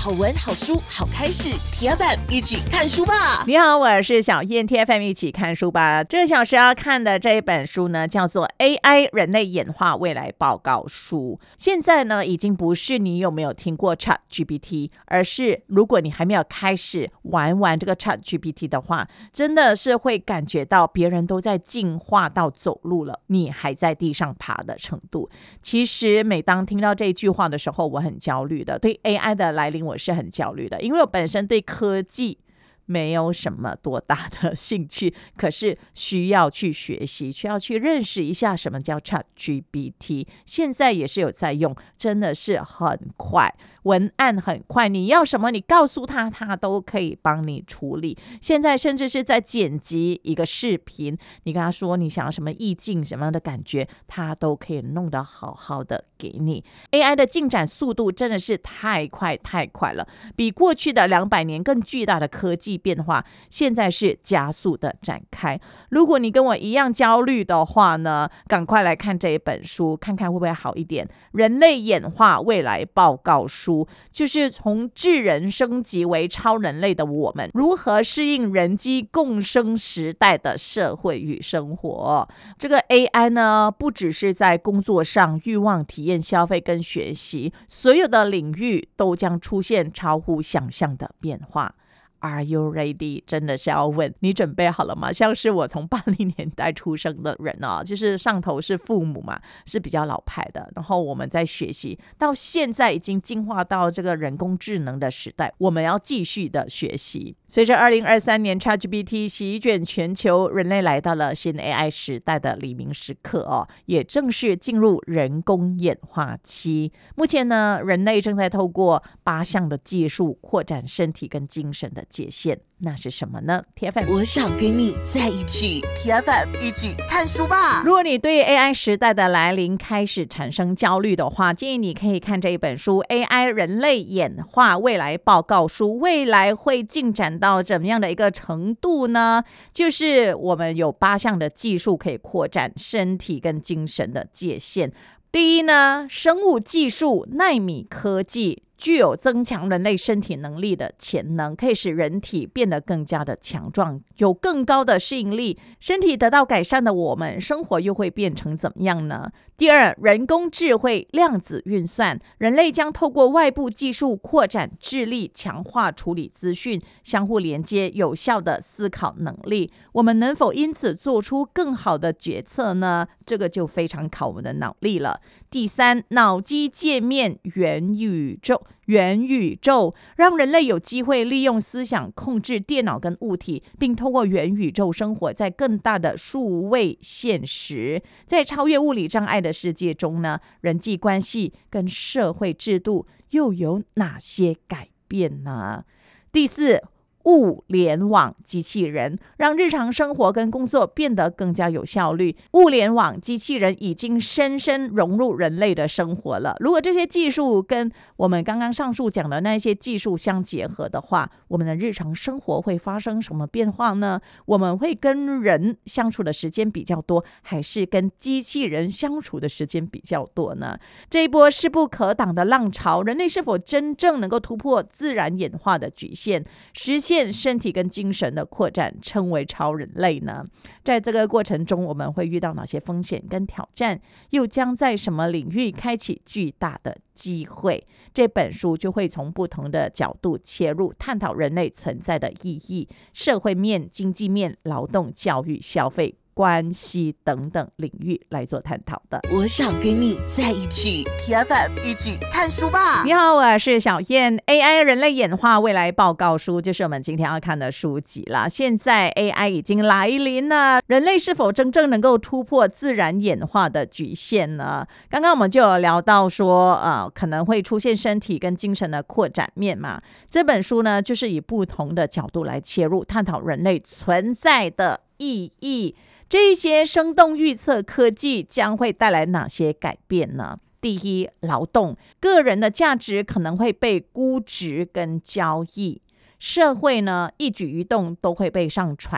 好文好书好开始 ，TFM 一起看书吧。 你好，我是小燕 ，TFM 一起看书吧。这个小时要看的这一本书呢，叫做《AI 人类演化未来报告书》。现在呢，已经不是你有没有听过 ChatGPT， 而是如果你还没有开始玩这个 ChatGPT 的话，真的是会感觉到别人都在进化到走路了，你还在地上爬的程度。其实每当听到这一句话的时候，我很焦虑的。对 AI 的来临，我是很焦虑的，因为我本身对科技没有什么多大的兴趣，可是需要去学习，需要去认识一下什么叫 ChatGPT。现在也是有在用，真的是很快，文案很快，你要什么你告诉他，他都可以帮你处理。现在甚至是在剪辑一个视频，你跟他说你想要什么意境什么样的感觉，他都可以弄得好好的给你。 AI 的进展速度真的是太快了，比过去的200年更巨大的科技变化现在是加速的展开。如果你跟我一样焦虑的话呢，赶快来看这一本书，看看会不会好一点。人类演化未来报告书，就是从智人升级为超人类的我们，如何适应人机共生时代的社会与生活。这个 AI 呢，不只是在工作上、欲望、体验、消费跟学习，所有的领域都将出现超乎想象的变化。Are you ready？ 真的是要问你准备好了吗？像是我从80年代出生的人哦，就是上头是父母嘛，是比较老派的，然后我们在学习，到现在已经进化到这个人工智能的时代，我们要继续的学习。随着2023年 ChatGPT 席卷全球，人类来到了新 AI 时代的黎明时刻哦，也正式进入人工演化期。目前呢，人类正在透过8项的技术扩展身体跟精神的界限，那是什么呢？ TFM 我想跟你在一起 ，TFM 一起看书吧。 如果你对 AI 时代的来临开始产生焦虑的话，建议你可以看这一本书《AI 人类演化未来报告书》。未来会进展到怎么样的一个程度呢？就是我们有8项的技术可以扩展身体跟精神的界限。第一呢，生物技术、奈米科技具有增强人类身体能力的潜能，可以使人体变得更加的强壮，有更高的适应力。身体得到改善的我们，生活又会变成怎么样呢？第二，人工智慧、量子运算，人类将透过外部技术扩展智力，强化处理资讯，相互连接，有效的思考能力。我们能否因此做出更好的决策呢？这个就非常考我们的脑力了。第三，脑机界面元宇宙让人类有机会利用思想控制电脑跟物体，并透过元宇宙生活在更大的数位现实。在超越物理障碍的世界中呢，人际关系跟社会制度又有哪些改变呢？第四，物联网机器人让日常生活跟工作变得更加有效率。物联网机器人已经深深融入人类的生活了。如果这些技术跟我们刚刚上述讲的那些技术相结合的话，我们的日常生活会发生什么变化呢？我们会跟人相处的时间比较多，还是跟机器人相处的时间比较多呢？这一波势不可挡的浪潮，人类是否真正能够突破自然演化的局限，实现身体跟精神的扩展，成为超人类呢？在这个过程中，我们会遇到哪些风险跟挑战？又将在什么领域开启巨大的机会？这本书就会从不同的角度切入，探讨人类存在的意义，社会面、经济面、劳动、教育、消费、关系等等领域来做探讨的。 我想跟你在一起 ，TFM 一起看书吧。 你好，我是小燕。AI 人类演化未来报告书就是我们今天要看的书籍啦。现在 AI 已经来临了，人类是否真正能够突破自然演化的局限呢？刚刚我们就有聊到说，可能会出现身体跟精神的扩展面嘛。这本书呢，就是以不同的角度来切入，探讨人类存在的意义。这些生动预测科技将会带来哪些改变呢？第一，劳动，个人的价值可能会被估值跟交易。社会呢，一举一动都会被上传，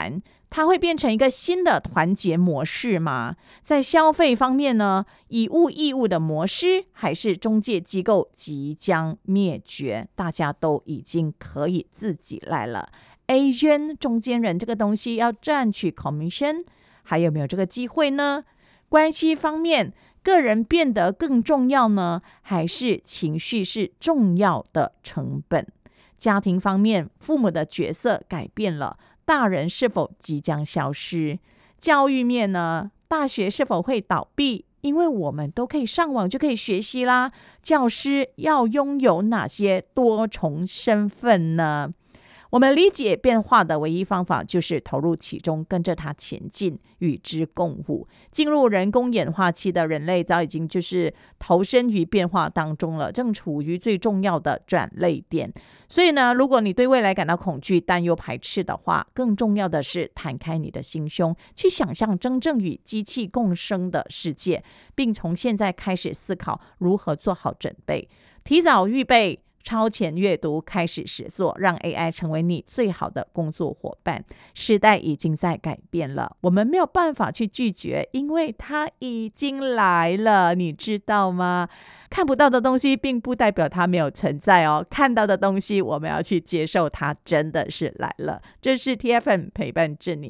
它会变成一个新的团结模式吗？在消费方面呢，以物易物的模式，还是中介机构即将灭绝？大家都已经可以自己来了。Agent 中间人这个东西要赚取 commission， 还有没有这个机会呢？关系方面，个人变得更重要呢，还是情绪是重要的成本？家庭方面，父母的角色改变了，大人是否即将消失？教育面呢，大学是否会倒闭？因为我们都可以上网就可以学习啦。教师要拥有哪些多重身份呢？我们理解变化的唯一方法就是投入其中，跟着它前进，与之共舞。进入人工演化期的人类早已经就是投身于变化当中了，正处于最重要的转捩点。所以呢，如果你对未来感到恐惧、担忧、排斥的话，更重要的是摊开你的心胸，去想象真正与机器共生的世界，并从现在开始思考如何做好准备，提早预备，超前阅读，开始实作，让 AI 成为你最好的工作伙伴。时代已经在改变了，我们没有办法去拒绝，因为它已经来了，你知道吗？看不到的东西并不代表它没有存在哦，看到的东西我们要去接受它真的是来了。这是 TFM 陪伴着你。